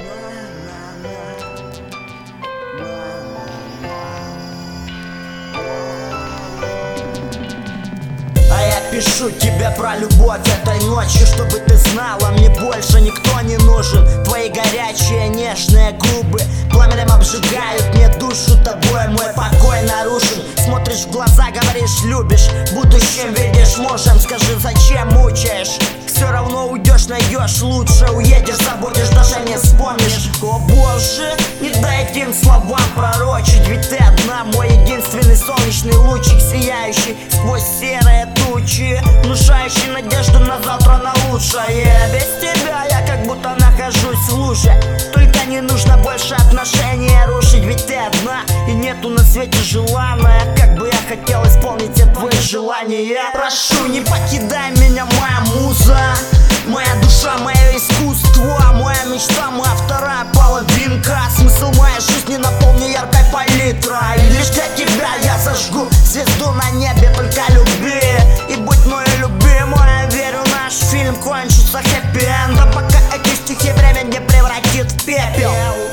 Пишу тебе про любовь этой ночью, чтобы ты знала, мне больше никто не нужен. Твои горячие нежные губы пламенем обжигают мне душу, тобой мой покой нарушен. Смотришь в глаза, говоришь любишь, в будущем видишь мужем. Скажи, зачем мучаешь? Все равно уйдешь, найдешь лучше, уедешь, забудешь, даже не вспомнишь. О боже, не дай этим словам пророчить, ведь ты одна, мой единственный солнечный лучик, сияющий сквозь серые тучи, внушающий надежду на завтра, на лучшее. Без тебя я как будто нахожусь в луже, только не нужно больше отношения рушить, ведь ты одна и нету на свете желанная. Как бы я хотел исполнить все твои желания. Прошу, не покидай меня, моя муза, моя душа, мое искусство, моя мечта, моя вторая половинка. Смысл моей жизни наполни яркой палитрой. Лишь для тебя я зажгу звезду на небе, только люби и будь мой любимой. Верю, наш фильм кончится хэппи-эндом, пока эти стихи время не превратит в пепел.